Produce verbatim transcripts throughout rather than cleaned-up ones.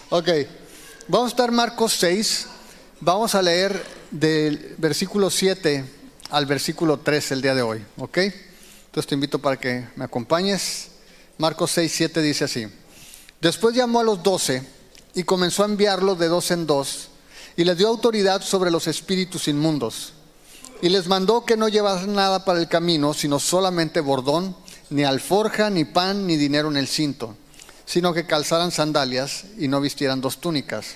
Ok, vamos a estar en Marcos seis, vamos a leer del versículo siete al versículo tres el día de hoy, ok. Entonces te invito para que me acompañes. Marcos seis, siete dice así: Después llamó a los doce y comenzó a enviarlos de dos en dos, y les dio autoridad sobre los espíritus inmundos. Y les mandó que no llevasen nada para el camino, sino solamente bordón, ni alforja, ni pan, ni dinero en el cinto, sino que calzaran sandalias y no vistieran dos túnicas.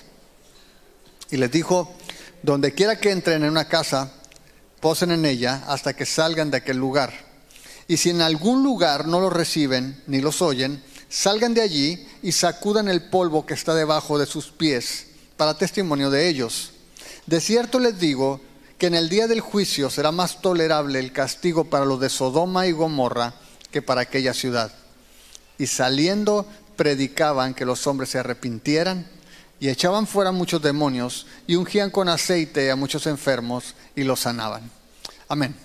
Y les dijo: donde quiera que entren en una casa, posen en ella hasta que salgan de aquel lugar. Y si en algún lugar no los reciben ni los oyen, salgan de allí y sacudan el polvo que está debajo de sus pies, para testimonio de ellos. De cierto les digo que en el día del juicio será más tolerable el castigo para los de Sodoma y Gomorra que para aquella ciudad. Y saliendo predicaban que los hombres se arrepintieran, y echaban fuera muchos demonios, y ungían con aceite a muchos enfermos y los sanaban. Amén.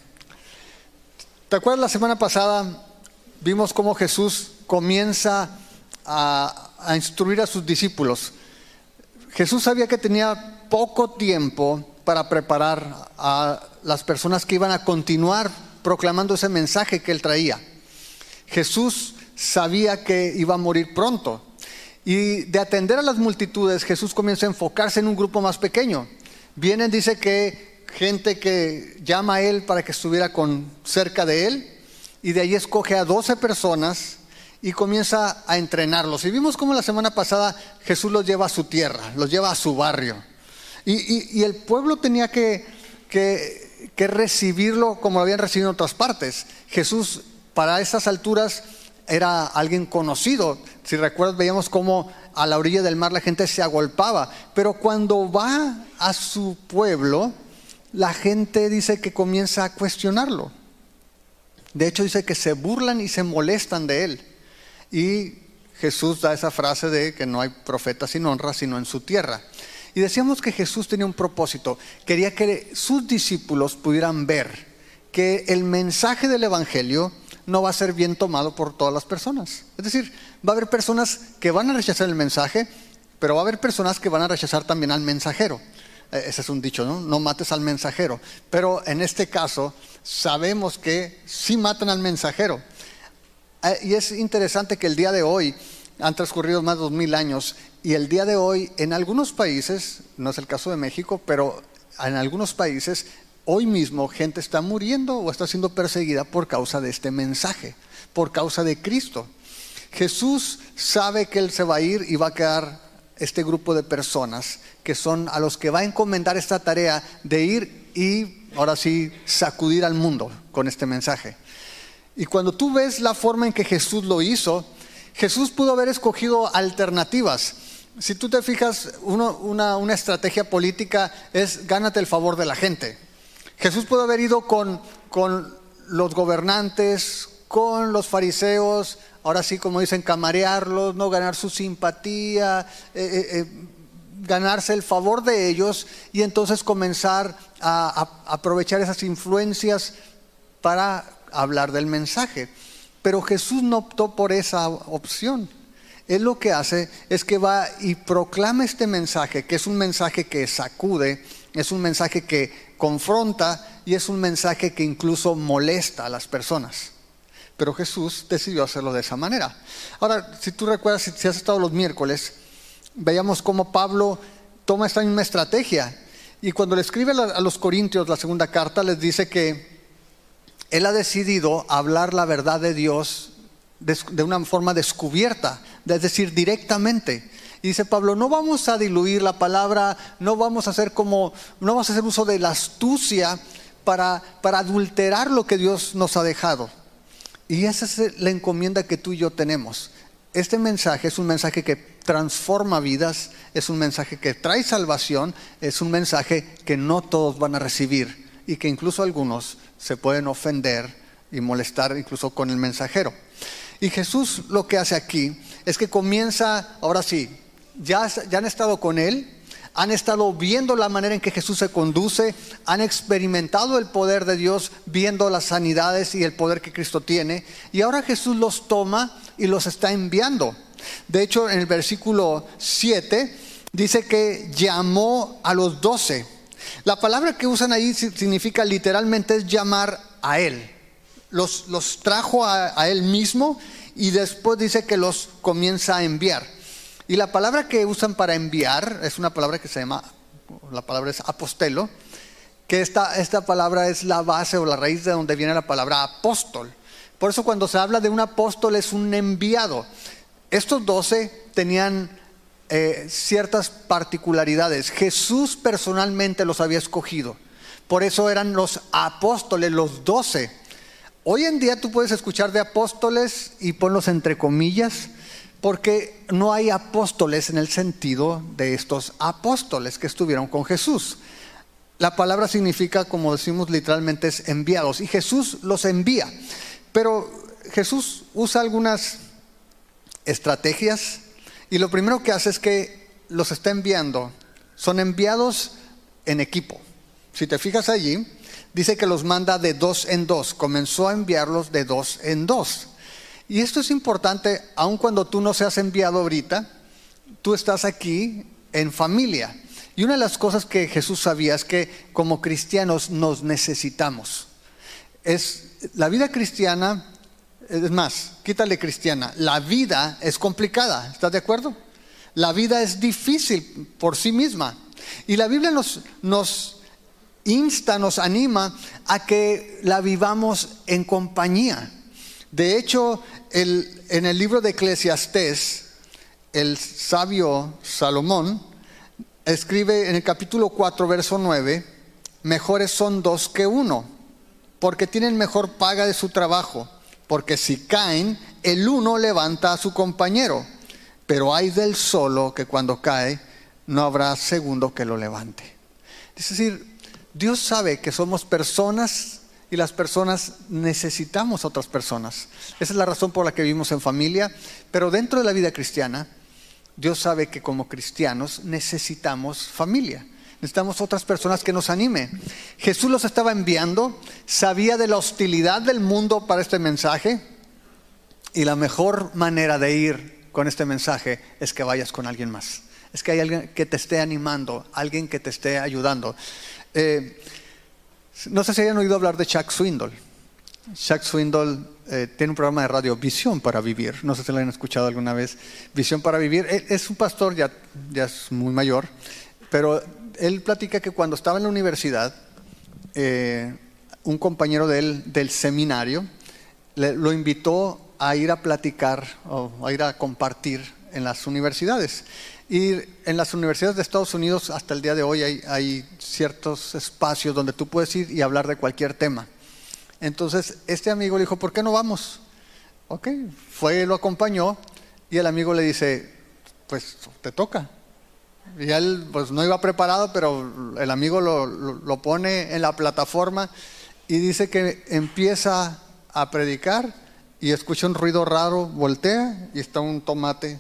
¿Te acuerdas la semana pasada? Vimos cómo Jesús comienza a, a instruir a sus discípulos. Jesús sabía que tenía poco tiempo para preparar a las personas que iban a continuar proclamando ese mensaje que él traía. Jesús sabía que iba a morir pronto, y de atender a las multitudes, Jesús comienza a enfocarse en un grupo más pequeño. Vienen, dice que gente que llama a él para que estuviera con, cerca de él, y de ahí escoge a doce personas y comienza a entrenarlos. Y vimos cómo la semana pasada Jesús los lleva a su tierra, los lleva a su barrio, y, y, y el pueblo tenía que, que, que recibirlo como lo habían recibido en otras partes. Jesús para esas alturas era alguien conocido. Si recuerdas, veíamos cómo a la orilla del mar la gente se agolpaba, pero cuando va a su pueblo, la gente dice que comienza a cuestionarlo. De hecho dice que se burlan y se molestan de él. Y Jesús da esa frase de que no hay profeta sin honra sino en su tierra. Y decíamos que Jesús tenía un propósito. Quería que sus discípulos pudieran ver que el mensaje del evangelio no va a ser bien tomado por todas las personas. Es decir, va a haber personas que van a rechazar el mensaje, pero va a haber personas que van a rechazar también al mensajero. Ese es un dicho, ¿no? No mates al mensajero. Pero en este caso sabemos que sí matan al mensajero. Y es interesante que el día de hoy, han transcurrido más de dos mil años, y el día de hoy en algunos países, no es el caso de México, pero en algunos países hoy mismo gente está muriendo o está siendo perseguida por causa de este mensaje, por causa de Cristo. Jesús sabe que Él se va a ir y va a quedar este grupo de personas que son a los que va a encomendar esta tarea de ir y ahora sí sacudir al mundo con este mensaje. Y cuando tú ves la forma en que Jesús lo hizo, Jesús pudo haber escogido alternativas. Si tú te fijas, uno, una, una estrategia política es gánate el favor de la gente. Jesús pudo haber ido con, con los gobernantes, con los fariseos, ahora sí, como dicen, camarearlos, no ganar su simpatía, eh, eh, eh, ganarse el favor de ellos, y entonces comenzar a, a aprovechar esas influencias para hablar del mensaje. Pero Jesús no optó por esa opción. Él lo que hace es que va y proclama este mensaje, que es un mensaje que sacude, es un mensaje que confronta y es un mensaje que incluso molesta a las personas. Pero Jesús decidió hacerlo de esa manera. Ahora, si tú recuerdas, si has estado los miércoles, veíamos cómo Pablo toma esta misma estrategia. Y cuando le escribe a los Corintios la segunda carta, les dice que él ha decidido hablar la verdad de Dios de una forma descubierta, es decir, directamente. Y dice Pablo, no vamos a diluir la palabra, no vamos a hacer como, no vamos a hacer uso de la astucia para, para adulterar lo que Dios nos ha dejado. Y esa es la encomienda que tú y yo tenemos. Este mensaje es un mensaje que transforma vidas, es un mensaje que trae salvación, es un mensaje que no todos van a recibir y que incluso algunos se pueden ofender y molestar incluso con el mensajero. Y Jesús lo que hace aquí es que comienza, ahora sí, ya, ya han estado con Él, han estado viendo la manera en que Jesús se conduce, han experimentado el poder de Dios, viendo las sanidades y el poder que Cristo tiene, y ahora Jesús los toma y los está enviando. De hecho, en el versículo siete dice que llamó a los doce. La palabra que usan ahí significa literalmente es llamar a él. Los, los trajo a, a él mismo y después dice que los comienza a enviar. Y la palabra que usan para enviar es una palabra que se llama, la palabra es apostelo, que esta, esta palabra es la base o la raíz de donde viene la palabra apóstol. Por eso cuando se habla de un apóstol es un enviado. Estos doce tenían eh, ciertas particularidades. Jesús personalmente los había escogido. Por eso eran los apóstoles, los doce. Hoy en día tú puedes escuchar de apóstoles y ponlos entre comillas, porque no hay apóstoles en el sentido de estos apóstoles que estuvieron con Jesús. La palabra significa, como decimos literalmente, es enviados. Y Jesús los envía. Pero Jesús usa algunas estrategias y lo primero que hace es que los está enviando. Son enviados en equipo. Si te fijas allí, dice que los manda de dos en dos. Comenzó a enviarlos de dos en dos. Y esto es importante, aun cuando tú no seas enviado ahorita, tú estás aquí en familia. Y una de las cosas que Jesús sabía es que como cristianos nos necesitamos. Es, la vida cristiana, es más, quítale cristiana, la vida es complicada, ¿estás de acuerdo? La vida es difícil por sí misma. Y la Biblia nos, nos insta, nos anima a que la vivamos en compañía. De hecho, el, en el libro de Eclesiastés, el sabio Salomón escribe en el capítulo cuatro, verso nueve, mejores son dos que uno, porque tienen mejor paga de su trabajo, porque si caen, el uno levanta a su compañero, pero hay del solo que cuando cae, no habrá segundo que lo levante. Es decir, Dios sabe que somos personas y las personas necesitamos a otras personas. Esa es la razón por la que vivimos en familia, pero dentro de la vida cristiana, Dios sabe que como cristianos necesitamos familia. Necesitamos otras personas que nos animen. Jesús los estaba enviando, sabía de la hostilidad del mundo para este mensaje y la mejor manera de ir con este mensaje es que vayas con alguien más. Es que hay alguien que te esté animando, alguien que te esté ayudando. Eh, no sé si hayan oído hablar de Chuck Swindoll. Chuck Swindoll eh, tiene un programa de radio, Visión para Vivir. No sé si lo han escuchado alguna vez. Visión para Vivir. Él es un pastor, ya, ya es muy mayor, pero él platica que cuando estaba en la universidad, eh, un compañero de él del seminario le, lo invitó a ir a platicar o a ir a compartir en las universidades. Y en las universidades de Estados Unidos hasta el día de hoy hay, hay ciertos espacios donde tú puedes ir y hablar de cualquier tema. Entonces este amigo le dijo, ¿por qué no vamos? Ok, fue, lo acompañó y el amigo le dice, pues te toca. Y él pues no iba preparado, pero el amigo lo, lo, lo pone en la plataforma y dice que empieza a predicar y escucha un ruido raro, voltea y está un tomate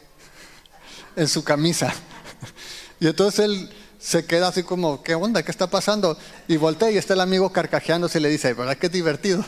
en su camisa. Y entonces él se queda así como, ¿qué onda? ¿Qué está pasando? Y voltea y está el amigo carcajeándose y le dice, ¿verdad que es divertido?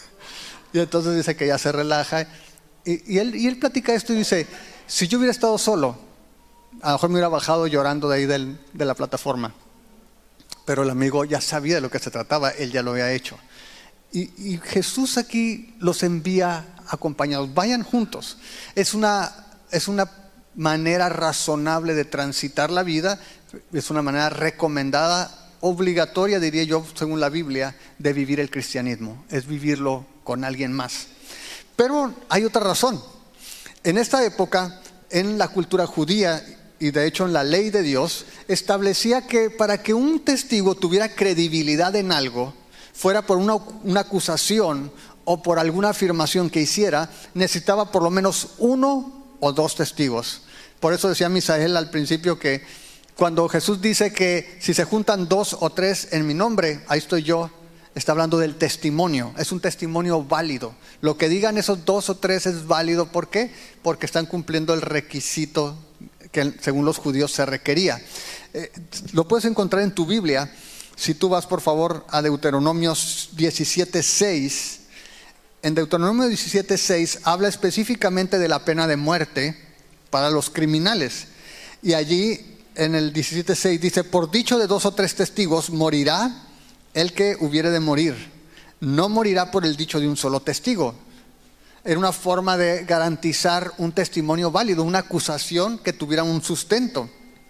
Y entonces dice que ya se relaja. Y, y, él, y él platica esto y dice, si yo hubiera estado solo, a lo mejor me hubiera bajado llorando de ahí del, de la plataforma. Pero el amigo ya sabía de lo que se trataba, él ya lo había hecho. Y, y Jesús aquí los envía acompañados, vayan juntos. Es una, es una manera razonable de transitar la vida, es una manera recomendada, obligatoria diría yo, según la Biblia, de vivir el cristianismo, es vivirlo con alguien más. Pero hay otra razón. En esta época, en la cultura judía y de hecho en la ley de Dios, establecía que para que un testigo tuviera credibilidad en algo, fuera por una, una acusación o por alguna afirmación que hiciera, necesitaba por lo menos uno o dos testigos. Por eso decía Misael al principio que cuando Jesús dice que si se juntan dos o tres en mi nombre, ahí estoy yo, está hablando del testimonio, es un testimonio válido. Lo que digan esos dos o tres es válido, ¿por qué? Porque están cumpliendo el requisito que según los judíos se requería. Eh, lo puedes encontrar en tu Biblia, si tú vas por favor a Deuteronomio diecisiete seis. En Deuteronomio diecisiete seis habla específicamente de la pena de muerte para los criminales. Y allí en el diecisiete seis dice: por dicho de dos o tres testigos morirá el que hubiere de morir, no morirá por el dicho de un solo testigo. Era una forma de garantizar un testimonio válido, una acusación que tuviera un sustento.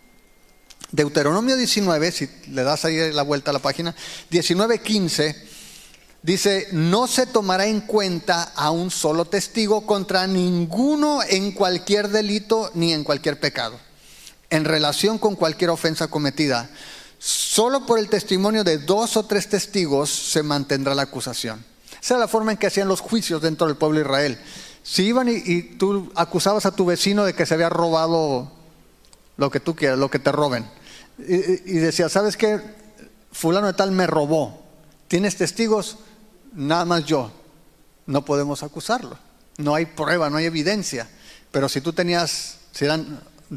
Deuteronomio diecinueve, si le das ahí la vuelta a la página, diecinueve quince, dice: no se tomará en cuenta a un solo testigo contra ninguno en cualquier delito ni en cualquier pecado, en relación con cualquier ofensa cometida. Solo por el testimonio de dos o tres testigos se mantendrá la acusación. Esa era la forma en que hacían los juicios dentro del pueblo de Israel. Si iban y, y tú acusabas a tu vecino de que se había robado lo que tú quieras, lo que te roben, y, y decías: ¿sabes qué? Fulano de tal me robó. ¿Tienes testigos? Nada más yo. No podemos acusarlo. No hay prueba, no hay evidencia. Pero si tú tenías, si eran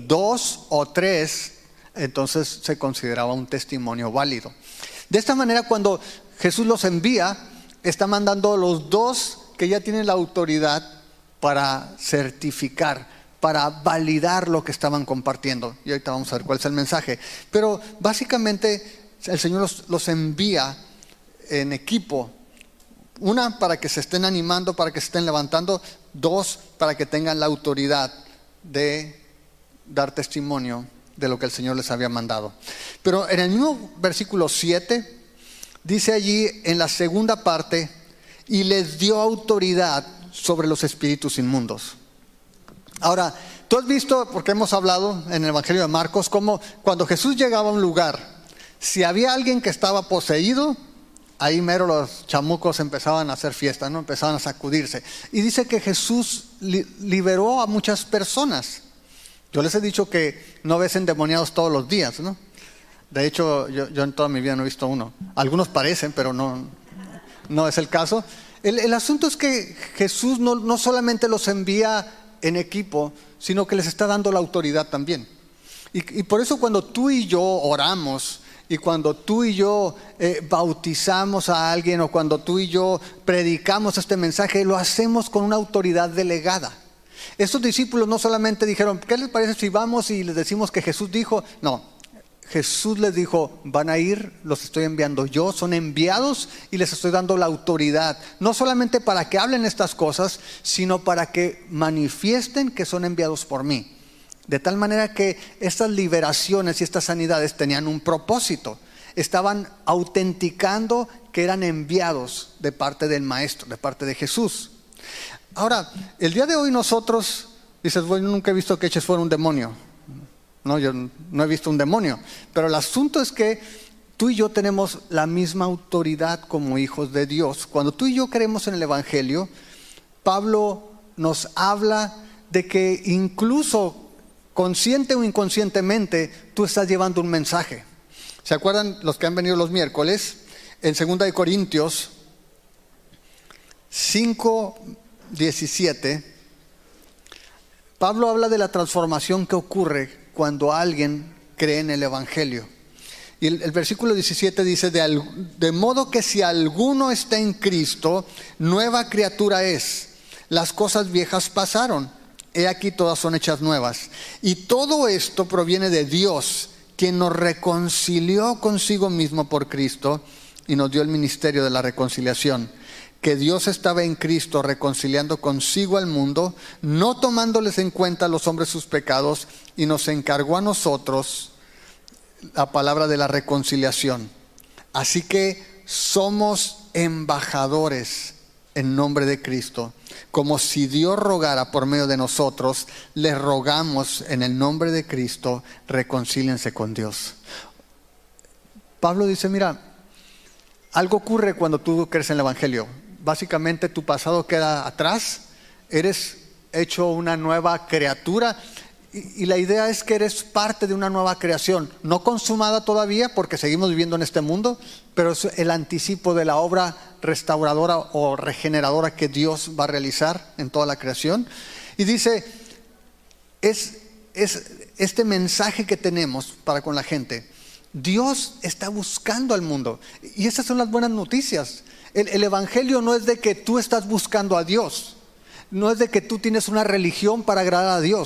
dos o tres, entonces se consideraba un testimonio válido. De esta manera, cuando Jesús los envía, está mandando a los dos que ya tienen la autoridad para certificar, para validar lo que estaban compartiendo. Y ahorita vamos a ver cuál es el mensaje. Pero básicamente el Señor los, los envía en equipo. Una, para que se estén animando, para que se estén levantando. Dos, para que tengan la autoridad de dar testimonio de lo que el Señor les había mandado. Pero en el mismo versículo siete, dice allí en la segunda parte: y les dio autoridad sobre los espíritus inmundos. Ahora, tú has visto, porque hemos hablado en el Evangelio de Marcos, cómo cuando Jesús llegaba a un lugar, si había alguien que estaba poseído, ahí mero los chamucos empezaban a hacer fiesta, ¿no? Empezaban a sacudirse. Y dice que Jesús li- liberó a muchas personas. Yo les he dicho que no ves endemoniados todos los días, ¿no? De hecho, yo, yo en toda mi vida no he visto uno. Algunos parecen, pero no, no es el caso. El, el asunto es que Jesús no, no solamente los envía en equipo, sino que les está dando la autoridad también. Y, y por eso cuando tú y yo oramos, y cuando tú y yo eh, bautizamos a alguien, o cuando tú y yo predicamos este mensaje, lo hacemos con una autoridad delegada. Estos discípulos no solamente dijeron: ¿qué les parece si vamos y les decimos que Jesús dijo? No, Jesús les dijo: van a ir, los estoy enviando yo, son enviados y les estoy dando la autoridad, no solamente para que hablen estas cosas, sino para que manifiesten que son enviados por mí. De tal manera que estas liberaciones y estas sanidades tenían un propósito. Estaban autenticando que eran enviados de parte del Maestro, de parte de Jesús. Ahora, el día de hoy nosotros, dices: bueno, nunca he visto que eches fuera un demonio. No, yo no he visto un demonio. Pero el asunto es que tú y yo tenemos la misma autoridad como hijos de Dios. Cuando tú y yo creemos en el Evangelio, Pablo nos habla de que incluso consciente o inconscientemente tú estás llevando un mensaje. ¿Se acuerdan los que han venido los miércoles? En segunda de Corintios cinco diecisiete, Pablo habla de la transformación que ocurre cuando alguien cree en el Evangelio. Y el, el versículo diecisiete dice: de, al, de modo que si alguno está en Cristo, nueva criatura es. Las cosas viejas pasaron, he aquí todas son hechas nuevas. Y todo esto proviene de Dios, quien nos reconcilió consigo mismo por Cristo y nos dio el ministerio de la reconciliación. Que Dios estaba en Cristo reconciliando consigo al mundo, no tomándoles en cuenta a los hombres sus pecados, y nos encargó a nosotros la palabra de la reconciliación. Así que somos embajadores en nombre de Cristo. Como si Dios rogara por medio de nosotros, les rogamos en el nombre de Cristo: reconcíliense con Dios. Pablo dice: mira, algo ocurre cuando tú crees en el Evangelio. Básicamente tu pasado queda atrás, eres hecho una nueva criatura, y, y la idea es que eres parte de una nueva creación, no consumada todavía porque seguimos viviendo en este mundo, pero es el anticipo de la obra restauradora o regeneradora que Dios va a realizar en toda la creación. Y dice, es, es este mensaje que tenemos para con la gente. Dios está buscando al mundo, y esas son las buenas noticias. El, el Evangelio no es de que tú estás buscando a Dios, no es de que tú tienes una religión para agradar a Dios.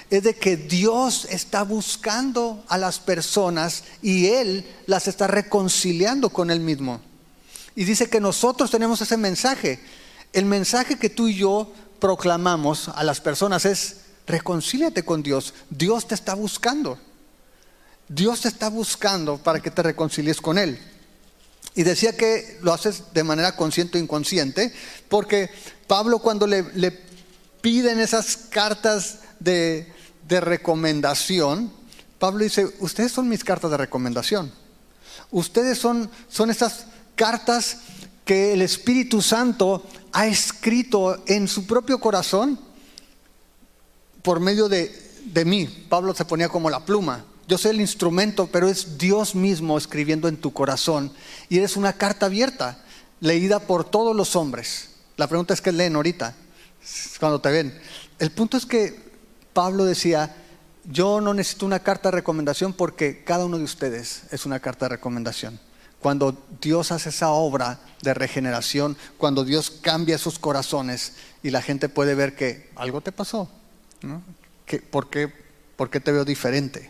es de que Dios está buscando a las personas y Él las está reconciliando con Él mismo. Y dice que nosotros tenemos ese mensaje. El mensaje que tú y yo proclamamos a las personas es: reconcíliate con Dios. Dios te está buscando. Dios te está buscando para que te reconcilies con Él. Y decía que lo haces de manera consciente o inconsciente, porque Pablo, cuando le, le piden esas cartas de, de recomendación, Pablo dice: ustedes son mis cartas de recomendación. Ustedes son, son esas cartas que el Espíritu Santo ha escrito en su propio corazón por medio de, de mí. Pablo se ponía como la pluma. Yo soy el instrumento, pero es Dios mismo escribiendo en tu corazón. Y eres una carta abierta, leída por todos los hombres. La pregunta es: ¿qué leen ahorita? Cuando te ven. El punto es que Pablo decía: yo no necesito una carta de recomendación, porque cada uno de ustedes es una carta de recomendación. Cuando Dios hace esa obra de regeneración, cuando Dios cambia sus corazones y la gente puede ver que algo te pasó, ¿no? ¿Qué, por qué, ¿Por qué te veo diferente?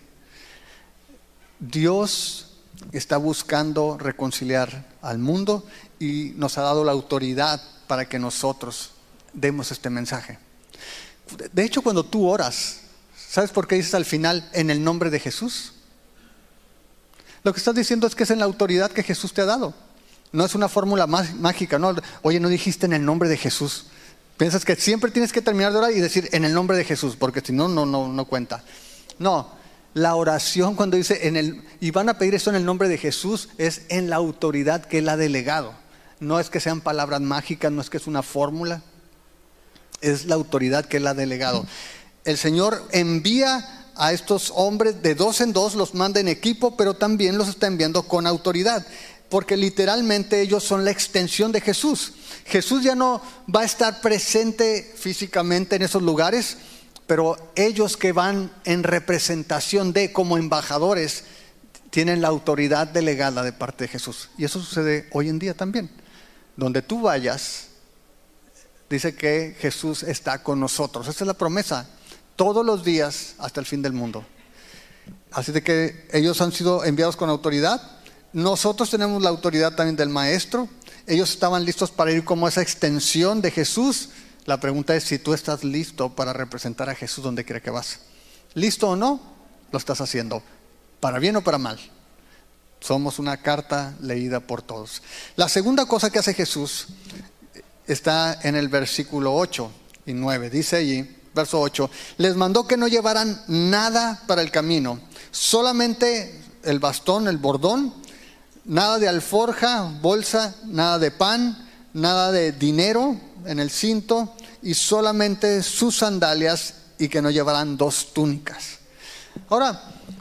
Dios está buscando reconciliar al mundo y nos ha dado la autoridad para que nosotros demos este mensaje. De hecho, cuando tú oras, ¿sabes por qué dices al final en el nombre de Jesús? Lo que estás diciendo es que es en la autoridad que Jesús te ha dado. No es una fórmula mágica, ¿no? Oye, no dijiste en el nombre de Jesús. Piensas que siempre tienes que terminar de orar y decir en el nombre de Jesús, porque si no, no, no, no cuenta. No. La oración, cuando dice en el, y van a pedir esto en el nombre de Jesús, es en la autoridad que Él ha delegado. No es que sean palabras mágicas, no es que es una fórmula, es la autoridad que Él ha delegado. El Señor envía a estos hombres de dos en dos, los manda en equipo, pero también los está enviando con autoridad, porque literalmente ellos son la extensión de Jesús. Jesús ya no va a estar presente físicamente en esos lugares, pero ellos que van en representación de, como embajadores, tienen la autoridad delegada de parte de Jesús. Y eso sucede hoy en día también. Donde tú vayas, dice que Jesús está con nosotros. Esa es la promesa, todos los días hasta el fin del mundo. Así de que ellos han sido enviados con autoridad. Nosotros tenemos la autoridad también del Maestro. Ellos estaban listos para ir como esa extensión de Jesús. La pregunta es si tú estás listo para representar a Jesús donde quiera que vas. ¿Listo o no? Lo estás haciendo, para bien o para mal. Somos una carta leída por todos. La segunda cosa que hace Jesús está en el versículo ocho y nueve. Dice allí, verso ocho: les mandó que no llevaran nada para el camino, solamente el bastón, el bordón, nada de alforja, bolsa, nada de pan, nada de dinero en el cinto, y solamente sus sandalias, y que no llevarán dos túnicas. Ahora,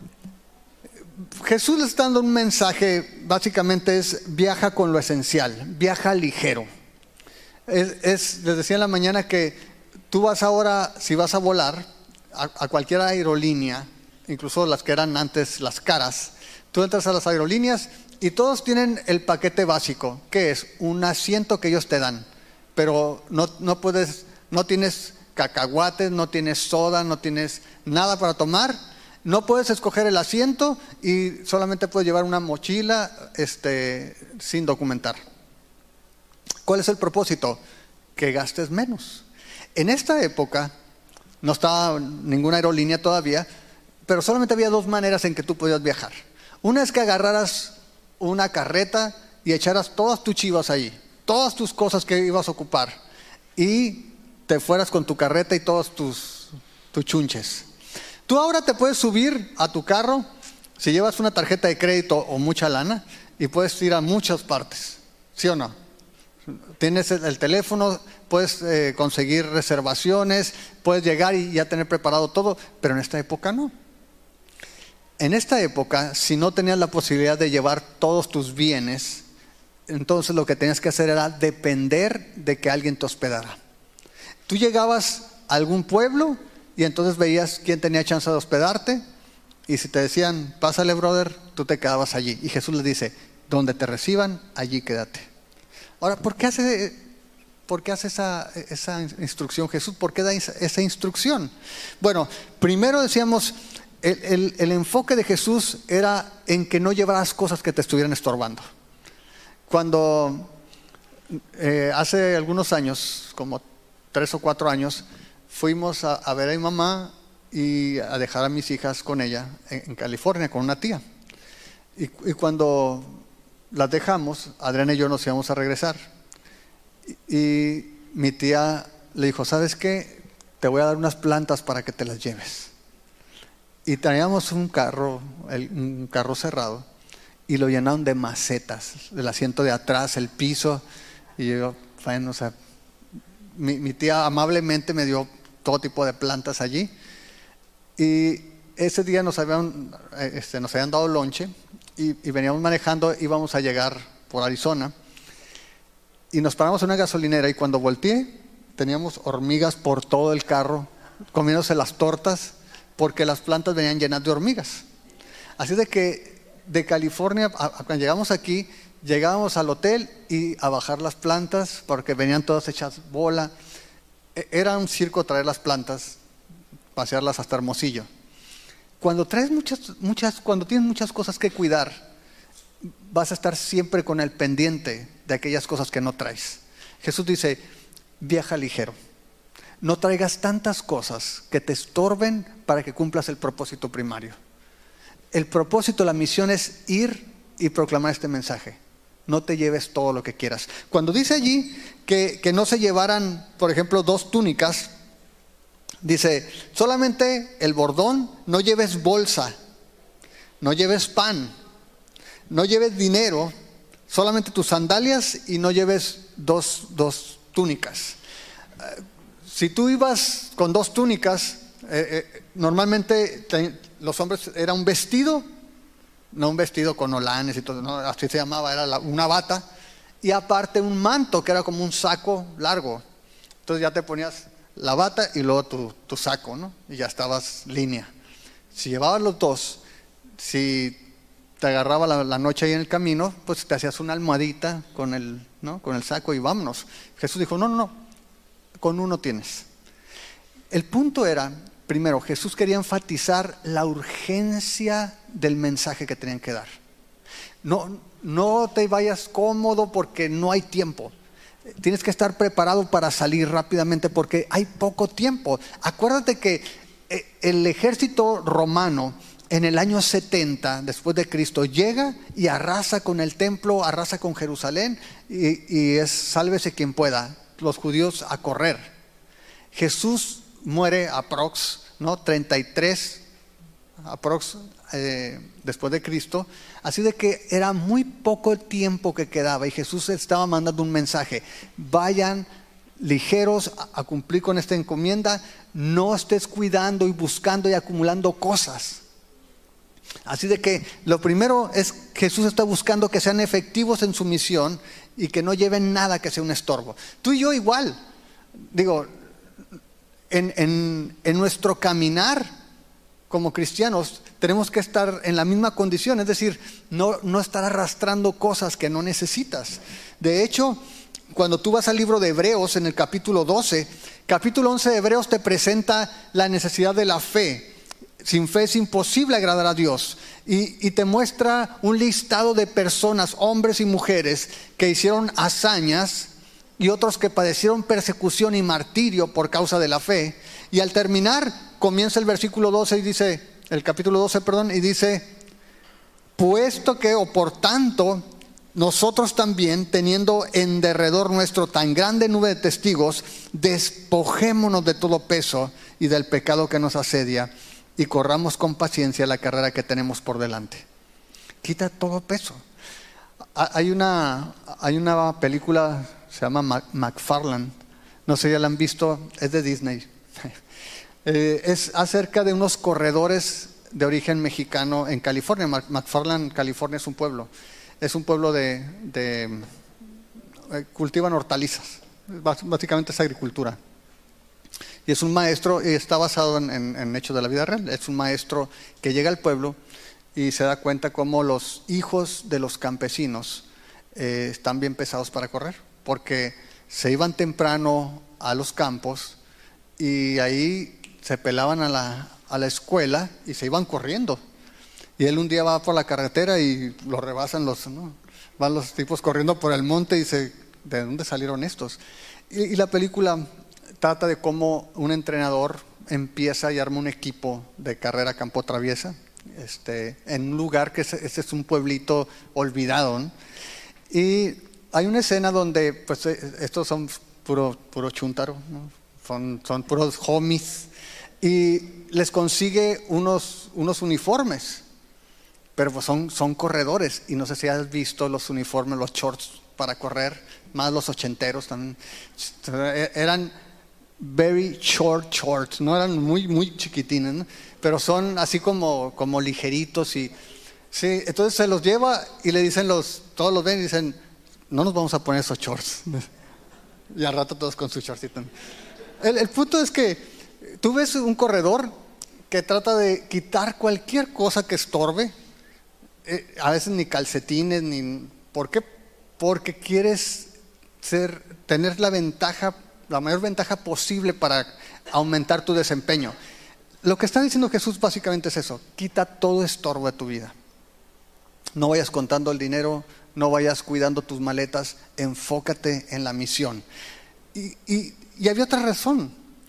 Jesús le está dando un mensaje, básicamente es: viaja con lo esencial, viaja ligero. Es, es, les decía en la mañana que tú vas ahora, si vas a volar a, a cualquier aerolínea, incluso las que eran antes las caras, tú entras a las aerolíneas y todos tienen el paquete básico, que es un asiento que ellos te dan. Pero no, no puedes, no tienes cacahuates, no tienes soda, no tienes nada para tomar, no puedes escoger el asiento y solamente puedes llevar una mochila este, sin documentar. ¿Cuál es el propósito? Que gastes menos. En esta época no estaba ninguna aerolínea todavía, pero solamente había dos maneras en que tú podías viajar. Una es que agarraras una carreta y echaras todas tus chivas allí, todas tus cosas que ibas a ocupar, y te fueras con tu carreta y todos tus, tus chunches. Tú ahora te puedes subir a tu carro si llevas una tarjeta de crédito o mucha lana y puedes ir a muchas partes, ¿sí o no? Tienes el, el teléfono, puedes eh, conseguir reservaciones, puedes llegar y ya tener preparado todo, pero en esta época no. En esta época, si no tenías la posibilidad de llevar todos tus bienes, entonces lo que tenías que hacer era depender de que alguien te hospedara. Tú llegabas a algún pueblo y entonces veías quién tenía chance de hospedarte, y si te decían, pásale brother, tú te quedabas allí. Y Jesús le dice, donde te reciban, allí quédate. Ahora, ¿por qué hace ¿Por qué hace esa, esa instrucción Jesús? ¿Por qué da esa instrucción? Bueno, primero decíamos, el, el, el enfoque de Jesús era en que no llevaras cosas que te estuvieran estorbando. Cuando eh, hace algunos años, como tres o cuatro años, fuimos a, a ver a mi mamá y a dejar a mis hijas con ella en, en California, con una tía. Y, y cuando las dejamos, Adriana y yo nos íbamos a regresar. Y, y mi tía le dijo, ¿sabes qué? Te voy a dar unas plantas para que te las lleves. Y traíamos un carro, el, un carro cerrado, y lo llenaron de macetas, el asiento de atrás, el piso. Y yo, bueno, o sea, mi, mi tía amablemente me dio todo tipo de plantas allí. Y ese día nos habían, este, nos habían dado lonche y, y veníamos manejando, íbamos a llegar por Arizona. Y nos paramos en una gasolinera y cuando volteé, teníamos hormigas por todo el carro, comiéndose las tortas, porque las plantas venían llenas de hormigas. Así de que de California, a, a, cuando llegamos aquí, llegábamos al hotel y a bajar las plantas, porque venían todas hechas bola. Era un circo traer las plantas, pasearlas hasta Hermosillo. Cuando traes muchas, muchas, cuando tienes muchas cosas que cuidar, vas a estar siempre con el pendiente de aquellas cosas que no traes. Jesús dice, viaja ligero. No traigas tantas cosas que te estorben para que cumplas el propósito primario. El propósito, la misión es ir y proclamar este mensaje. No te lleves todo lo que quieras. Cuando dice allí que, que no se llevaran, por ejemplo, dos túnicas, dice, solamente el bordón, no lleves bolsa, no lleves pan, no lleves dinero, solamente tus sandalias y no lleves dos, dos túnicas. Uh, si tú ibas con dos túnicas, eh, eh, normalmente te, los hombres era un vestido, no un vestido con holanes y todo, no, así se llamaba, era la, una bata, y aparte un manto que era como un saco largo. Entonces ya te ponías la bata y luego tu, tu saco, ¿no? Y ya estabas línea. Si llevabas los dos, si te agarraba la, la noche ahí en el camino, pues te hacías una almohadita con el, ¿no? con el saco y vámonos. Jesús dijo, no, no, no, con uno tienes. El punto era, primero, Jesús quería enfatizar la urgencia del mensaje que tenían que dar. No, no te vayas cómodo porque no hay tiempo. Tienes que estar preparado para salir rápidamente porque hay poco tiempo. Acuérdate que el ejército romano en el año setenta después de Cristo llega y arrasa con el templo, arrasa con Jerusalén y, y es sálvese quien pueda, los judíos a correr. Jesús muere aprox, ¿no? treinta y tres aprox eh, después de Cristo, así de que era muy poco el tiempo que quedaba y Jesús estaba mandando un mensaje: vayan ligeros a, a cumplir con esta encomienda, no estés cuidando y buscando y acumulando cosas. Así de que lo primero es que Jesús está buscando que sean efectivos en su misión y que no lleven nada que sea un estorbo. Tú y yo igual, digo, en, en, en nuestro caminar como cristianos tenemos que estar en la misma condición, es decir, no, no estar arrastrando cosas que no necesitas. De hecho, cuando tú vas al libro de Hebreos en el capítulo doce, capítulo once de Hebreos te presenta la necesidad de la fe. Sin fe es imposible agradar a Dios. Y, y te muestra un listado de personas, hombres y mujeres, que hicieron hazañas y otros que padecieron persecución y martirio por causa de la fe. Y al terminar, comienza el versículo doce y dice, el capítulo doce, perdón, y dice: puesto que, o por tanto, nosotros también, teniendo en derredor nuestro tan grande nube de testigos, despojémonos de todo peso y del pecado que nos asedia, y corramos con paciencia la carrera que tenemos por delante. Quita todo peso. Hay una, hay una película, se llama McFarlane, no sé si ya la han visto, es de Disney. eh, es acerca de unos corredores de origen mexicano en California. McFarlane, California es un pueblo. Es un pueblo de, de eh, cultivan hortalizas, básicamente es agricultura. Y es un maestro, y está basado en, en, en hechos de la vida real. Es un maestro que llega al pueblo y se da cuenta cómo los hijos de los campesinos eh, están bien pesados para correr, porque se iban temprano a los campos y ahí se pelaban a la, a la escuela y se iban corriendo. Y él un día va por la carretera y lo rebasan los, ¿no? Van los tipos corriendo por el monte y dice, ¿de dónde salieron estos? Y, y la película trata de cómo un entrenador empieza y arma un equipo de carrera campo traviesa este, en un lugar que es, ese es un pueblito olvidado, ¿no? Y hay una escena donde pues estos son puro, puro chúntaro, ¿no? son, son puros homies, y les consigue unos, unos uniformes, pero pues son, son corredores, y no sé si has visto los uniformes, los shorts para correr, más los ochenteros también, eran very short shorts, no eran muy, muy chiquitines, ¿no? Pero son así como, como ligeritos, y sí, entonces se los lleva y le dicen los, todos los ven y dicen, no nos vamos a poner esos shorts. Y al rato todos con su shortcito. El, el punto es que tú ves un corredor que trata de quitar cualquier cosa que estorbe, eh, a veces ni calcetines, ni... ¿Por qué? Porque quieres ser, tener la ventaja, la mayor ventaja posible para aumentar tu desempeño. Lo que está diciendo Jesús básicamente es eso: quita todo estorbo de tu vida. No vayas contando el dinero, no vayas cuidando tus maletas, enfócate en la misión. Y, y, y había otra razón.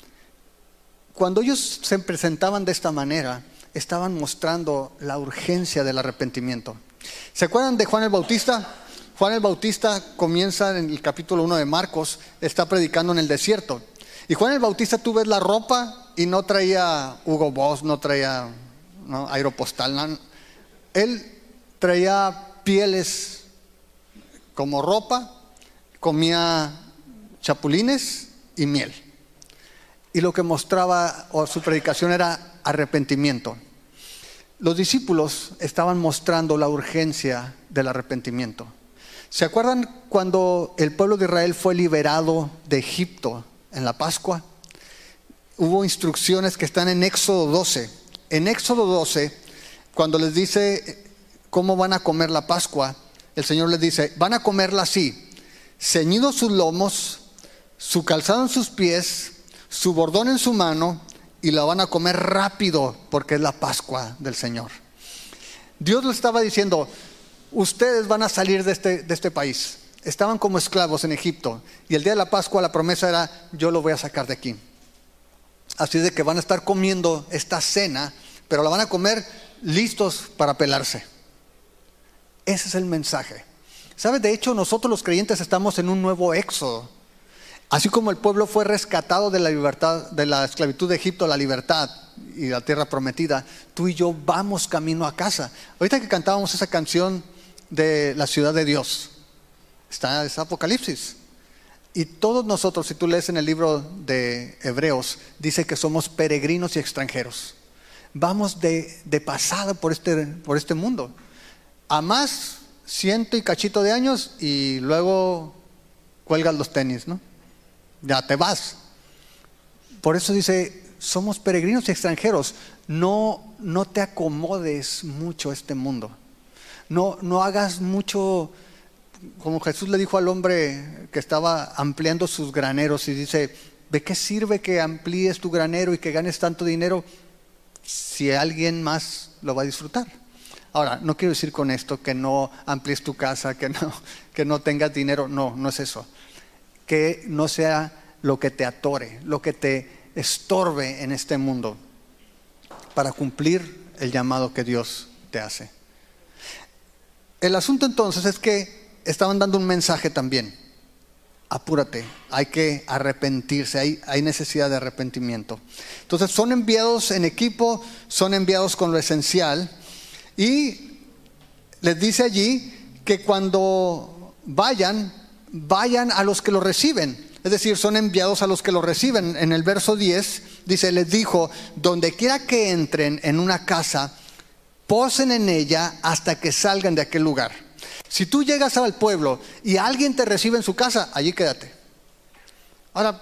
Cuando ellos se presentaban de esta manera, estaban mostrando la urgencia del arrepentimiento. ¿Se acuerdan de Juan el Bautista? Juan el Bautista comienza en el capítulo uno de Marcos, está predicando en el desierto. Y Juan el Bautista, tú ves la ropa y no traía Hugo Boss, no traía, ¿no?, Aeropostal. No. Él traía pieles como ropa, comía chapulines y miel. Y lo que mostraba, o su predicación, era arrepentimiento. Los discípulos estaban mostrando la urgencia del arrepentimiento. ¿Se acuerdan cuando el pueblo de Israel fue liberado de Egipto en la Pascua? Hubo instrucciones que están en Éxodo doce. En Éxodo doce, cuando les dice cómo van a comer la Pascua, el Señor les dice, van a comerla así: ceñidos sus lomos, su calzado en sus pies, su bordón en su mano, y la van a comer rápido porque es la Pascua del Señor. Dios les estaba diciendo, ustedes van a salir de este, de este país. Estaban como esclavos en Egipto, y el día de la Pascua la promesa era, yo lo voy a sacar de aquí. Así de que van a estar comiendo esta cena, pero la van a comer listos para pelarse. Ese es el mensaje. ¿Sabes? De hecho, nosotros los creyentes estamos en un nuevo éxodo. Así como el pueblo fue rescatado de la libertad, de la esclavitud de Egipto a la libertad y la tierra prometida, tú y yo vamos camino a casa. Ahorita que cantábamos esa canción de la ciudad de Dios, está es Apocalipsis. Y todos nosotros, si tú lees en el libro de Hebreos, dice que somos peregrinos y extranjeros. Vamos de, de pasada por este, por este mundo. A más ciento y cachito de años y luego cuelgas los tenis, ¿no? Ya te vas. Por eso dice, somos peregrinos y extranjeros. No, no te acomodes mucho a este mundo. No, no hagas mucho, como Jesús le dijo al hombre que estaba ampliando sus graneros, y dice, ¿de qué sirve que amplíes tu granero y que ganes tanto dinero si alguien más lo va a disfrutar? Ahora, no quiero decir con esto que no amplíes tu casa, que no, que no tengas dinero. No, no es eso. Que no sea lo que te atore, lo que te estorbe en este mundo para cumplir el llamado que Dios te hace. El asunto entonces es que estaban dando un mensaje también. Apúrate, hay que arrepentirse, hay, hay necesidad de arrepentimiento. Entonces son enviados en equipo, son enviados con lo esencial, y les dice allí que cuando vayan, vayan a los que lo reciben. Es decir, son enviados a los que lo reciben. En el verso diez dice, les dijo, donde quiera que entren en una casa, posen en ella hasta que salgan de aquel lugar. Si tú llegas al pueblo y alguien te recibe en su casa, allí quédate. Ahora,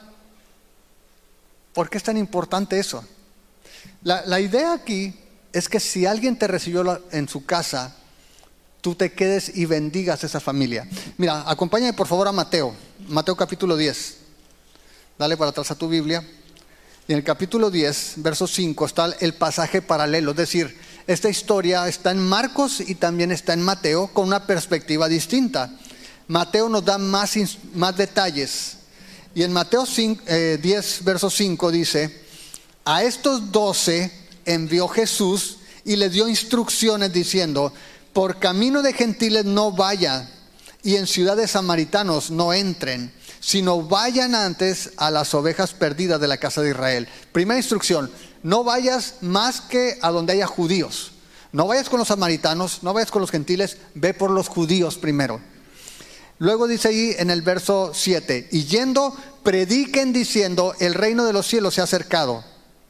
¿por qué es tan importante eso? La, la idea aquí es que si alguien te recibió en su casa, tú te quedes y bendigas a esa familia. Mira, acompáñame por favor a Mateo, Mateo capítulo diez. Dale para atrás a tu Biblia. Y en el capítulo diez, verso cinco, está el pasaje paralelo. Es decir, esta historia está en Marcos y también está en Mateo con una perspectiva distinta. Mateo nos da más, más detalles. Y en Mateo cinco, eh, diez, verso cinco dice: a estos doce envió Jesús y les dio instrucciones diciendo: por camino de gentiles no vayan, y en ciudades samaritanos no entren, sino vayan antes a las ovejas perdidas de la casa de Israel. Primera instrucción: no vayas más que a donde haya judíos. No vayas con los samaritanos, no vayas con los gentiles, ve por los judíos primero. Luego dice ahí en el verso siete: y yendo, prediquen diciendo: el reino de los cielos se ha acercado.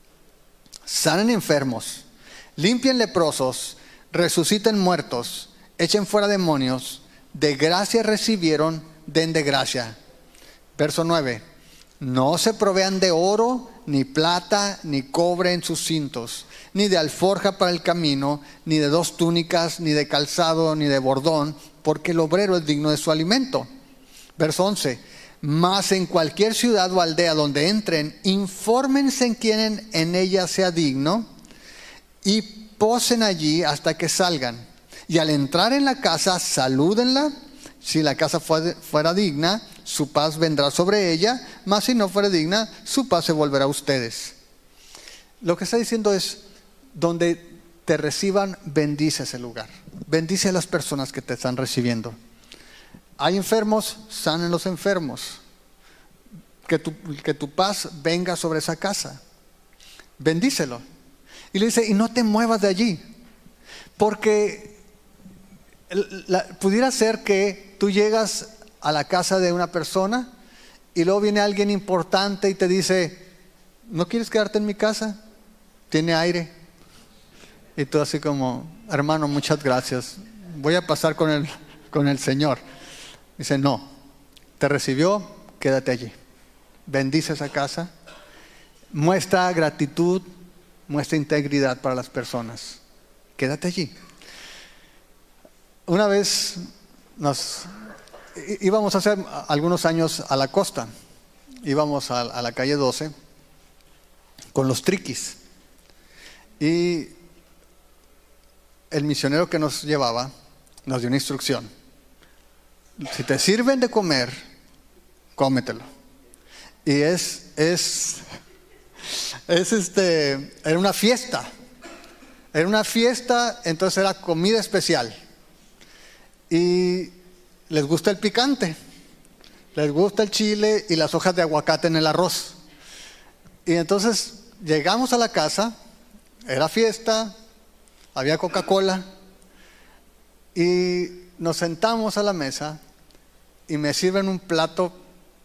Sanen enfermos, limpien leprosos, resuciten muertos, echen fuera demonios. De gracia recibieron, den de gracia. Verso nueve: no se provean de oro, ni plata, ni cobre en sus cintos, ni de alforja para el camino, ni de dos túnicas, ni de calzado, ni de bordón, porque el obrero es digno de su alimento. Verso once: mas en cualquier ciudad o aldea donde entren, infórmense en quien en ella sea digno, y posen allí hasta que salgan. Y al entrar en la casa, salúdenla. Si la casa fuera digna, su paz vendrá sobre ella, mas si no fuera digna, su paz se volverá a ustedes. Lo que está diciendo es: donde te reciban, bendice ese lugar. Bendice a las personas que te están recibiendo. Hay enfermos, sanen los enfermos. Que tu, que tu paz venga sobre esa casa. Bendícelo. Y le dice: y no te muevas de allí. Porque la, pudiera ser que tú llegas a la casa de una persona y luego viene alguien importante y te dice: ¿no quieres quedarte en mi casa? Tiene aire. Y tú así como: hermano, muchas gracias, voy a pasar con el, con el Señor. Dice: no, te recibió, quédate allí. Bendice esa casa. Muestra gratitud, muestra integridad para las personas. Quédate allí. Una vez nos íbamos hace algunos años a la costa. Íbamos a, a la calle doce con los triquis. Y el misionero que nos llevaba nos dio una instrucción: si te sirven de comer, cómetelo. Y es, es, es este, era una fiesta. Era una fiesta, entonces era comida especial. Y les gusta el picante, les gusta el chile y las hojas de aguacate en el arroz. Y entonces llegamos a la casa, era fiesta, había Coca-Cola, y nos sentamos a la mesa y me sirven un plato,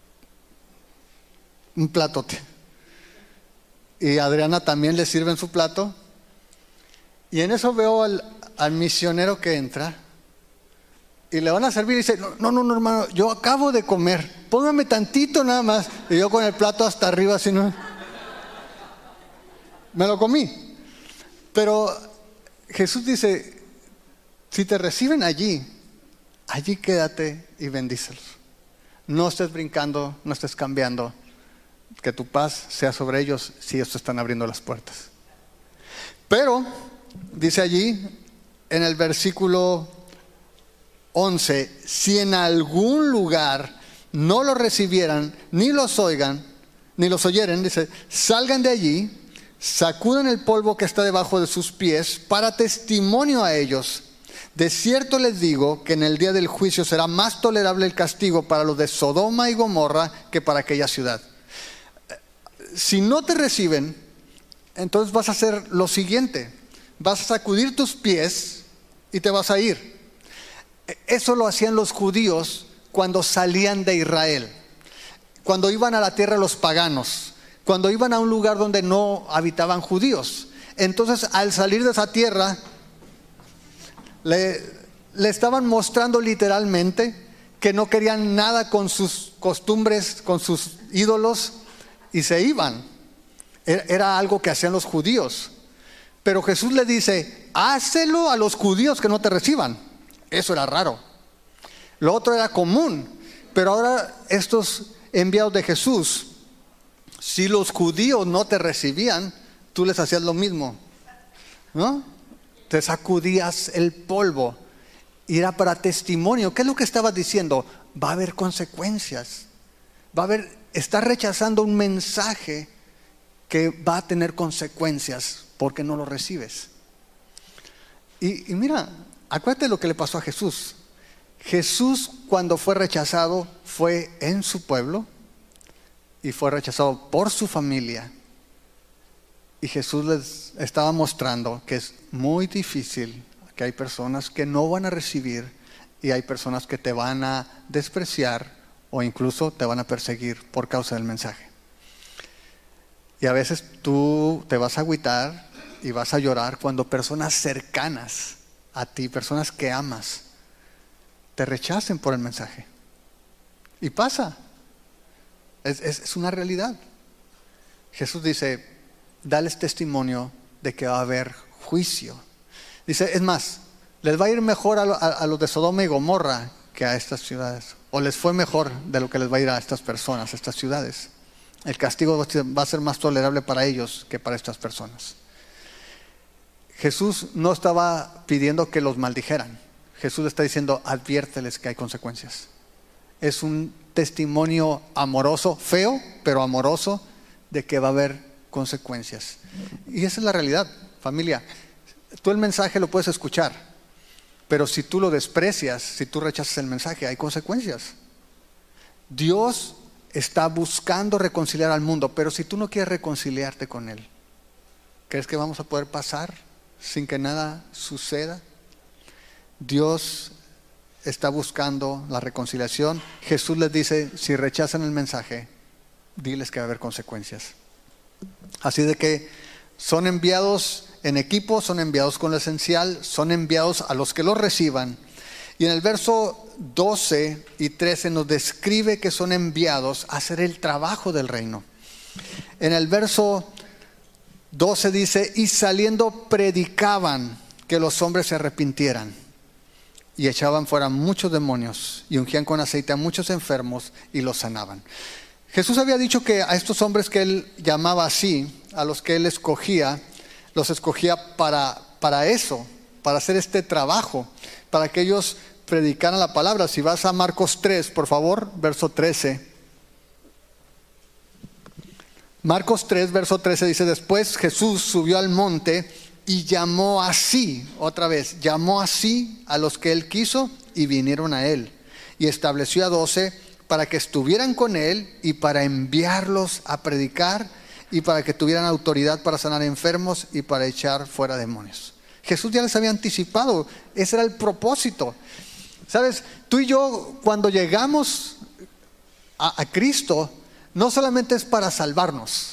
un platote. Y a Adriana también le sirven su plato. Y en eso veo al, al misionero que entra y le van a servir y dice: no, no, no, hermano, yo acabo de comer, póngame tantito nada más. Y yo con el plato hasta arriba así, no, me lo comí. Pero Jesús dice: si te reciben allí, allí quédate y bendícelos. No estés brincando, no estés cambiando. Que tu paz sea sobre ellos si estos están abriendo las puertas. Pero dice allí en el versículo once: si en algún lugar no los recibieran, ni los oigan, ni los oyeren, dice, salgan de allí, sacudan el polvo que está debajo de sus pies para testimonio a ellos. De cierto les digo que en el día del juicio será más tolerable el castigo para los de Sodoma y Gomorra que para aquella ciudad. Si no te reciben, entonces vas a hacer lo siguiente: vas a sacudir tus pies y te vas a ir. Eso lo hacían los judíos cuando salían de Israel, cuando iban a la tierra de los paganos, cuando iban a un lugar donde no habitaban judíos. Entonces, al salir de esa tierra, le, le estaban mostrando literalmente que no querían nada con sus costumbres, con sus ídolos, y se iban. Era algo que hacían los judíos. Pero Jesús le dice: hácelo a los judíos que no te reciban. Eso era raro. Lo otro era común. Pero ahora estos enviados de Jesús, si los judíos no te recibían, tú les hacías lo mismo, ¿no? Te sacudías el polvo y era para testimonio. ¿Qué es lo que estabas diciendo? Va a haber consecuencias. Va a haber, estás rechazando un mensaje que va a tener consecuencias porque no lo recibes. Y, y mira, acuérdate de lo que le pasó a Jesús. Jesús, cuando fue rechazado, fue en su pueblo y fue rechazado por su familia. Y Jesús les estaba mostrando que es muy difícil, que hay personas que no van a recibir y hay personas que te van a despreciar o incluso te van a perseguir por causa del mensaje. Y a veces tú te vas a agüitar y vas a llorar cuando personas cercanas a ti, personas que amas, te rechacen por el mensaje. Y pasa. Es, es, es una realidad. Jesús dice, dales testimonio de que va a haber juicio. Dice, es más, les va a ir mejor a, a, a los de Sodoma y Gomorra que a estas ciudades. O les fue mejor de lo que les va a ir a estas personas, a estas ciudades. El castigo va a ser más tolerable para ellos que para estas personas. Jesús no estaba pidiendo que los maldijeran. Jesús está diciendo, adviérteles que hay consecuencias. Es un testimonio amoroso, feo, pero amoroso, de que va a haber consecuencias. Y esa es la realidad, familia. Tú el mensaje lo puedes escuchar, pero si tú lo desprecias, si tú rechazas el mensaje, hay consecuencias. Dios está buscando reconciliar al mundo, pero si tú no quieres reconciliarte con Él, ¿crees que vamos a poder pasar sin que nada suceda? Dios está buscando la reconciliación. Jesús les dice, si rechazan el mensaje, diles que va a haber consecuencias. Así de que son enviados en equipo, son enviados con lo esencial, son enviados a los que los reciban. Y en el verso doce y trece nos describe que son enviados a hacer el trabajo del reino. En el verso doce dice, y saliendo predicaban que los hombres se arrepintieran. Y echaban fuera muchos demonios y ungían con aceite a muchos enfermos y los sanaban. Jesús había dicho que a estos hombres que Él llamaba así, a los que Él escogía, los escogía para, para eso, para hacer este trabajo, para que ellos predicaran la palabra. Si vas a Marcos tres, por favor, verso trece. Marcos tres, verso trece dice, después Jesús subió al monte y llamó así, otra vez, llamó así a los que Él quiso y vinieron a Él. Y estableció a doce para que estuvieran con Él y para enviarlos a predicar y para que tuvieran autoridad para sanar enfermos y para echar fuera demonios. Jesús ya les había anticipado, ese era el propósito. Sabes, tú y yo cuando llegamos a, a Cristo, no solamente es para salvarnos.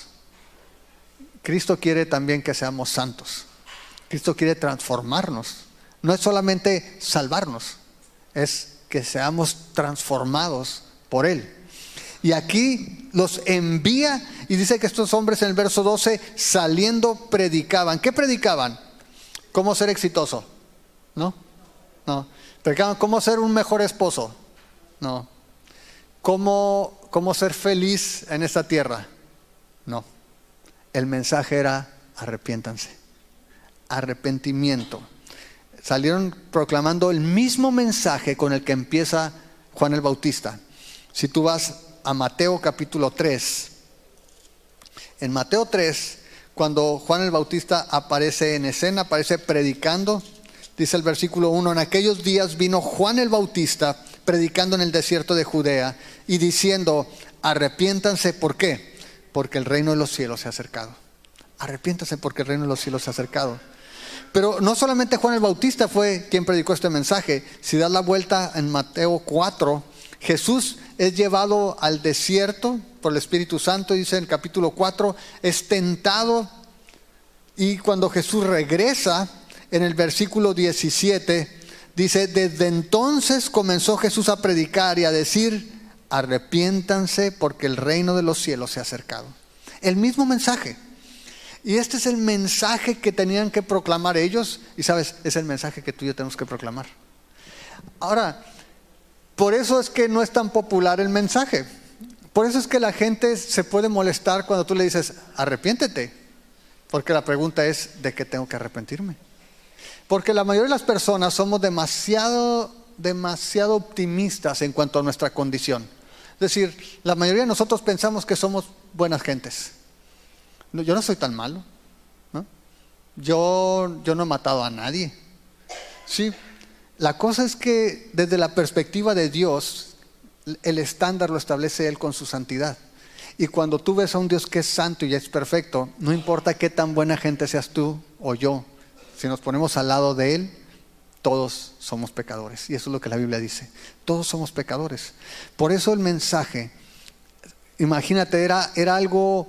Cristo quiere también que seamos santos. Cristo quiere transformarnos. No es solamente salvarnos, es que seamos transformados por Él. Y aquí los envía y dice que estos hombres en el verso doce saliendo predicaban. ¿Qué predicaban? ¿Cómo ser exitoso? ¿No? No. Predicaban cómo ser un mejor esposo. No. ¿Cómo, cómo ser feliz en esta tierra? No. El mensaje era arrepiéntanse. Arrepentimiento. Salieron proclamando el mismo mensaje con el que empieza Juan el Bautista. Si tú vas a Mateo capítulo tres, en Mateo tres, cuando Juan el Bautista aparece en escena, aparece predicando, dice el versículo uno, en aquellos días vino Juan el Bautista predicando en el desierto de Judea y diciendo, arrepiéntanse, ¿por qué? Porque el reino de los cielos se ha acercado. Arrepiéntanse porque el reino de los cielos se ha acercado. Pero no solamente Juan el Bautista fue quien predicó este mensaje. Si das la vuelta en Mateo cuatro, Jesús es llevado al desierto por el Espíritu Santo, dice en el capítulo cuatro, es tentado, y cuando Jesús regresa, en el versículo diecisiete, dice, desde entonces comenzó Jesús a predicar y a decir, arrepiéntanse porque el reino de los cielos se ha acercado. El mismo mensaje. Y este es el mensaje que tenían que proclamar ellos, y sabes, es el mensaje que tú y yo tenemos que proclamar. Ahora, por eso es que no es tan popular el mensaje. Por eso es que la gente se puede molestar cuando tú le dices, arrepiéntete. Porque la pregunta es, ¿de qué tengo que arrepentirme? Porque la mayoría de las personas somos demasiado, demasiado optimistas en cuanto a nuestra condición. Es decir, la mayoría de nosotros pensamos que somos buenas gentes. No, yo no soy tan malo, ¿no? Yo, yo no he matado a nadie. Sí, la cosa es que desde la perspectiva de Dios, el estándar lo establece Él con su santidad. Y cuando tú ves a un Dios que es santo y es perfecto, no importa qué tan buena gente seas tú o yo, si nos ponemos al lado de Él, todos somos pecadores. Y eso es lo que la Biblia dice. Todos somos pecadores. Por eso el mensaje, imagínate, era, era algo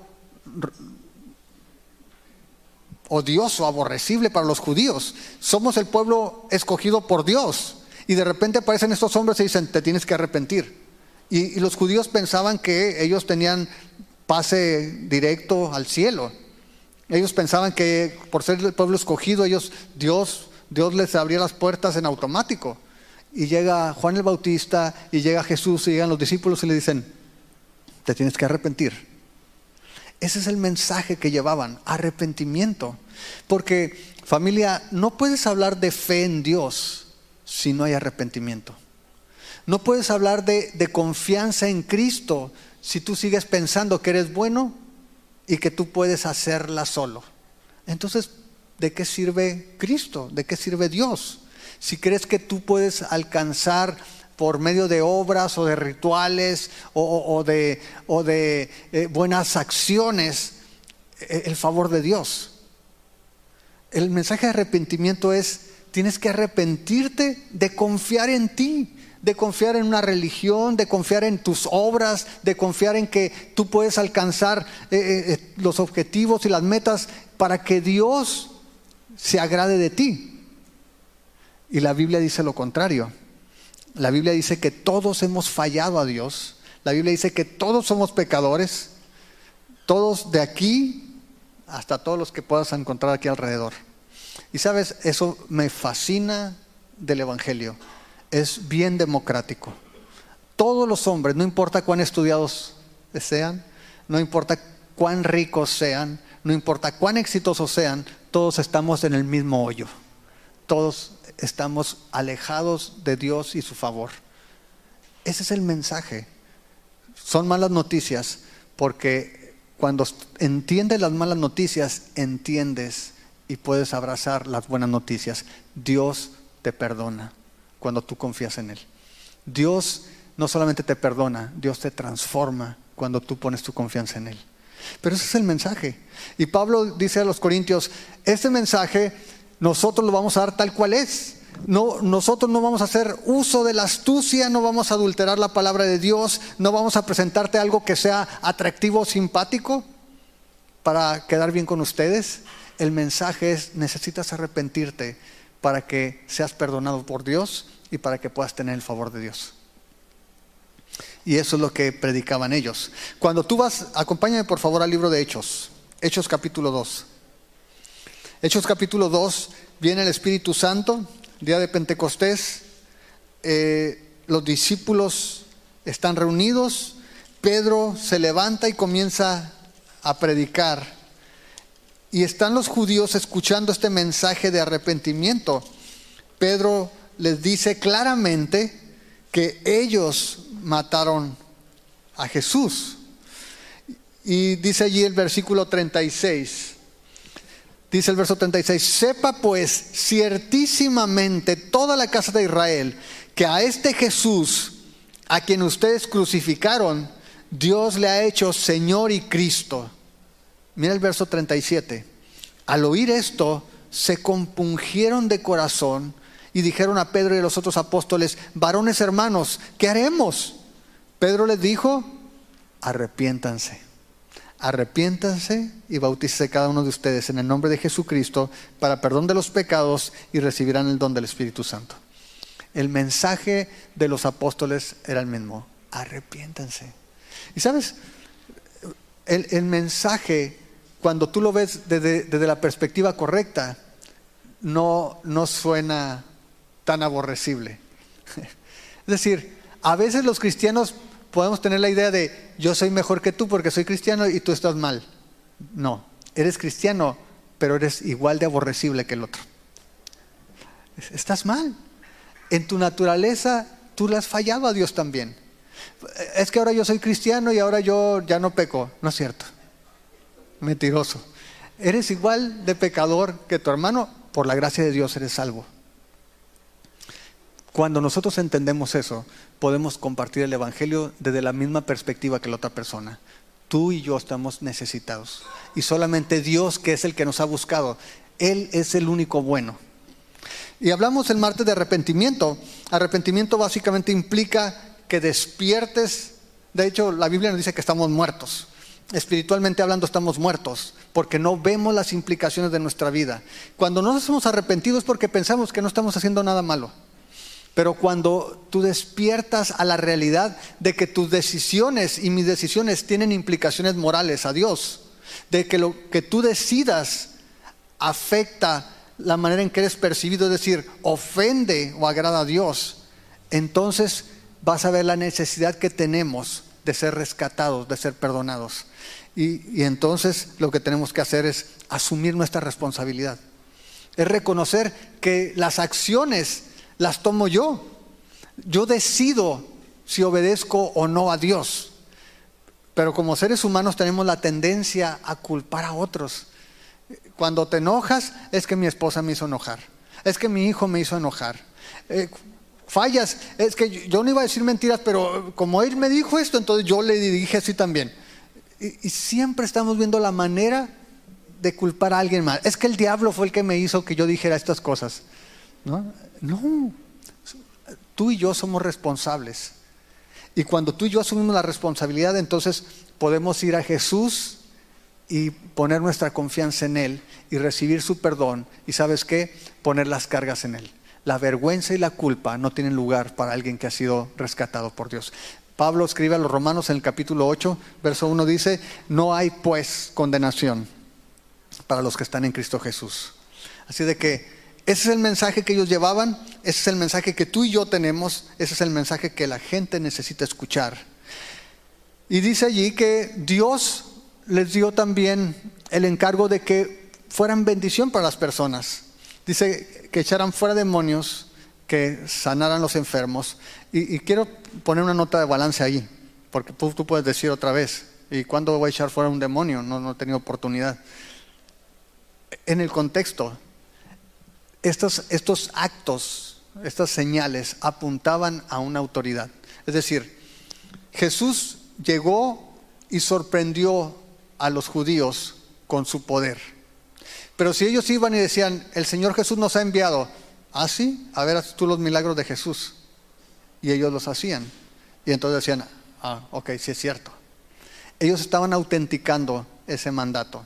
odioso, aborrecible para los judíos. Somos el pueblo escogido por Dios. Y de repente aparecen estos hombres y dicen, te tienes que arrepentir. Y, y los judíos pensaban que ellos tenían pase directo al cielo. Ellos pensaban que por ser el pueblo escogido, ellos, Dios, Dios les abría las puertas en automático. Y llega Juan el Bautista, y llega Jesús, y llegan los discípulos y le dicen, te tienes que arrepentir. Ese es el mensaje que llevaban, arrepentimiento. Porque, familia, no puedes hablar de fe en Dios si no hay arrepentimiento. No puedes hablar de, de confianza en Cristo si tú sigues pensando que eres bueno y que tú puedes hacerla solo. Entonces, ¿de qué sirve Cristo? ¿De qué sirve Dios? Si crees que tú puedes alcanzar por medio de obras o de rituales o, o, o de, o de eh, buenas acciones eh, el favor de Dios. El mensaje de arrepentimiento es, tienes que arrepentirte de confiar en ti, de confiar en una religión, de confiar en tus obras, de confiar en que tú puedes alcanzar eh, eh, los objetivos y las metas para que Dios se agrade de ti. Y la Biblia dice lo contrario. La Biblia dice que todos hemos fallado a Dios. La Biblia dice que todos somos pecadores, todos de aquí hasta todos los que puedas encontrar aquí alrededor. Y sabes, eso me fascina del Evangelio. Es bien democrático. Todos los hombres, no importa cuán estudiados sean, no importa cuán ricos sean, no importa cuán exitosos sean, todos estamos en el mismo hoyo. Todos estamos alejados de Dios y su favor. Ese es el mensaje. Son malas noticias porque cuando entiendes las malas noticias, entiendes y puedes abrazar las buenas noticias. Dios te perdona cuando tú confías en Él. Dios no solamente te perdona, Dios te transforma cuando tú pones tu confianza en Él. Pero ese es el mensaje. Y Pablo dice a los Corintios, este mensaje nosotros lo vamos a dar tal cual es. No, nosotros no vamos a hacer uso de la astucia, no vamos a adulterar la palabra de Dios, no vamos a presentarte algo que sea atractivo o simpático para quedar bien con ustedes. El mensaje es, necesitas arrepentirte para que seas perdonado por Dios y para que puedas tener el favor de Dios. Y eso es lo que predicaban ellos. Cuando tú vas, acompáñame por favor al libro de Hechos, Hechos capítulo dos. Hechos capítulo dos, viene el Espíritu Santo, día de Pentecostés, eh, los discípulos están reunidos, Pedro se levanta y comienza a predicar. Y están los judíos escuchando este mensaje de arrepentimiento. Pedro les dice claramente que ellos mataron a Jesús. Y dice allí el versículo treinta y seis. Dice el verso treinta y seis, sepa pues ciertísimamente toda la casa de Israel que a este Jesús, a quien ustedes crucificaron, Dios le ha hecho Señor y Cristo. Mira el verso treinta y siete. Al oír esto, se compungieron de corazón y dijeron a Pedro y a los otros apóstoles, varones hermanos, ¿qué haremos? Pedro les dijo, arrepiéntanse. Arrepiéntanse y bautícese cada uno de ustedes en el nombre de Jesucristo para perdón de los pecados y recibirán el don del Espíritu Santo. El mensaje de los apóstoles era el mismo, arrepiéntanse. Y sabes, el, el mensaje, cuando tú lo ves desde, desde la perspectiva correcta, no, no suena tan aborrecible. Es decir, a veces los cristianos podemos tener la idea de yo soy mejor que tú porque soy cristiano y tú estás mal. No, eres cristiano, pero eres igual de aborrecible que el otro. Estás mal. En tu naturaleza tú le has fallado a Dios también. Es que ahora yo soy cristiano y ahora yo ya no peco. No es cierto. Mentiroso. Eres igual de pecador que tu hermano. Por la gracia de Dios eres salvo. Cuando nosotros entendemos eso, podemos compartir el evangelio desde la misma perspectiva que la otra persona. Tú y yo estamos necesitados. Y solamente Dios, que es el que nos ha buscado, Él es el único bueno. Y hablamos el martes de arrepentimiento. Arrepentimiento básicamente implica que despiertes. De hecho, la Biblia nos dice que estamos muertos. Espiritualmente hablando estamos muertos, porque no vemos las implicaciones de nuestra vida. Cuando no nos hemos arrepentido es porque pensamos que no estamos haciendo nada malo. Pero cuando tú despiertas a la realidad de que tus decisiones y mis decisiones tienen implicaciones morales a Dios, de que lo que tú decidas afecta la manera en que eres percibido, es decir, ofende o agrada a Dios, entonces vas a ver la necesidad que tenemos de ser rescatados, de ser perdonados. Y, y entonces lo que tenemos que hacer es asumir nuestra responsabilidad. Es reconocer que las acciones las tomo yo. Yo decido si obedezco o no a Dios. Pero como seres humanos tenemos la tendencia a culpar a otros. Cuando te enojas, es que mi esposa me hizo enojar. Es que mi hijo me hizo enojar. Eh, fallas, es que yo no iba a decir mentiras, pero como él me dijo esto, entonces yo le dije así también. Y, y siempre estamos viendo la manera de culpar a alguien más. Es que el diablo fue el que me hizo que yo dijera estas cosas. No, no. Tú y yo somos responsables. Y cuando tú y yo asumimos la responsabilidad, entonces podemos ir a Jesús y poner nuestra confianza en Él y recibir su perdón. Y ¿sabes qué? Poner las cargas en Él. La vergüenza y la culpa no tienen lugar para alguien que ha sido rescatado por Dios. Pablo escribe a los Romanos en el capítulo ocho, verso uno, dice: no hay pues condenación para los que están en Cristo Jesús. Así de que ese es el mensaje que ellos llevaban, ese es el mensaje que tú y yo tenemos, ese es el mensaje que la gente necesita escuchar. Y dice allí que Dios les dio también el encargo de que fueran bendición para las personas. Dice que echaran fuera demonios, que sanaran los enfermos. Y, y quiero poner una nota de balance ahí, porque tú, tú puedes decir otra vez: ¿y cuándo voy a echar fuera un demonio? No, no he tenido oportunidad. En el contexto, estos, estos actos, estas señales apuntaban a una autoridad. Es decir, Jesús llegó y sorprendió a los judíos con su poder. Pero si ellos iban y decían: el Señor Jesús nos ha enviado, ¿ah, sí? A ver, haz tú los milagros de Jesús. Y ellos los hacían. Y entonces decían: ah, ok, sí es cierto. Ellos estaban autenticando ese mandato.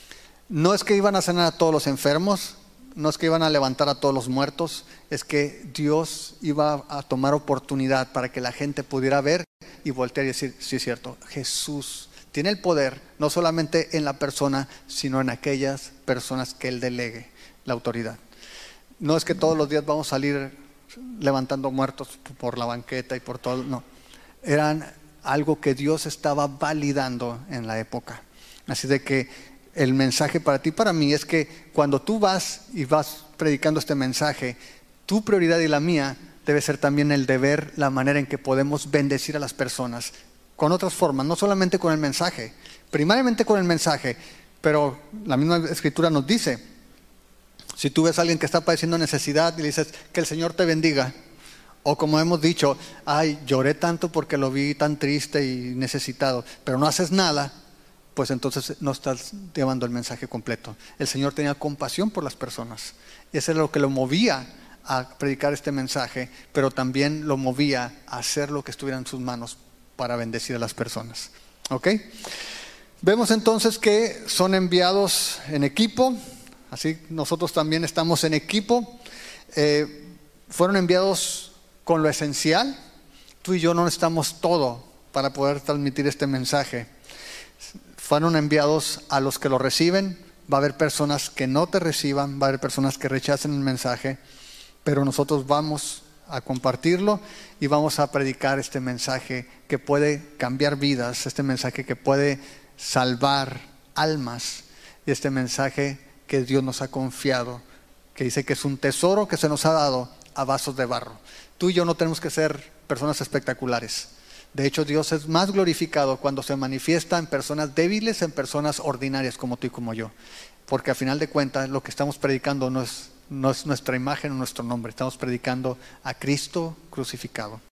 No es que iban a sanar a todos los enfermos, no es que iban a levantar a todos los muertos, es que Dios iba a tomar oportunidad para que la gente pudiera ver y voltear y decir: sí es cierto, Jesús tiene el poder no solamente en la persona, sino en aquellas personas que Él delegue la autoridad. No es que todos los días vamos a salir levantando muertos por la banqueta y por todo, no. Eran algo que Dios estaba validando en la época. Así de que el mensaje para ti y para mí es que cuando tú vas y vas predicando este mensaje, tu prioridad y la mía debe ser también el de ver la manera en que podemos bendecir a las personas con otras formas, no solamente con el mensaje, primariamente con el mensaje, pero la misma Escritura nos dice: si tú ves a alguien que está padeciendo necesidad y le dices: que el Señor te bendiga, o como hemos dicho: ay, lloré tanto porque lo vi tan triste y necesitado, pero no haces nada, pues entonces no estás llevando el mensaje completo. El Señor tenía compasión por las personas. Eso es lo que lo movía a predicar este mensaje, pero también lo movía a hacer lo que estuviera en sus manos para bendecir a las personas. ¿Ok? Vemos entonces que son enviados en equipo. Así nosotros también estamos en equipo. Eh, fueron enviados con lo esencial. Tú y yo no necesitamos todo para poder transmitir este mensaje. Fueron enviados a los que lo reciben. Va a haber personas que no te reciban, va a haber personas que rechacen el mensaje, pero nosotros vamos a compartirlo y vamos a predicar este mensaje que puede cambiar vidas, este mensaje que puede salvar almas y este mensaje que Dios nos ha confiado, que dice que es un tesoro que se nos ha dado a vasos de barro. Tú y yo no tenemos que ser personas espectaculares. De hecho, Dios es más glorificado cuando se manifiesta en personas débiles, en personas ordinarias como tú y como yo. Porque a final de cuentas lo que estamos predicando no es, no es nuestra imagen o nuestro nombre. Estamos predicando a Cristo crucificado.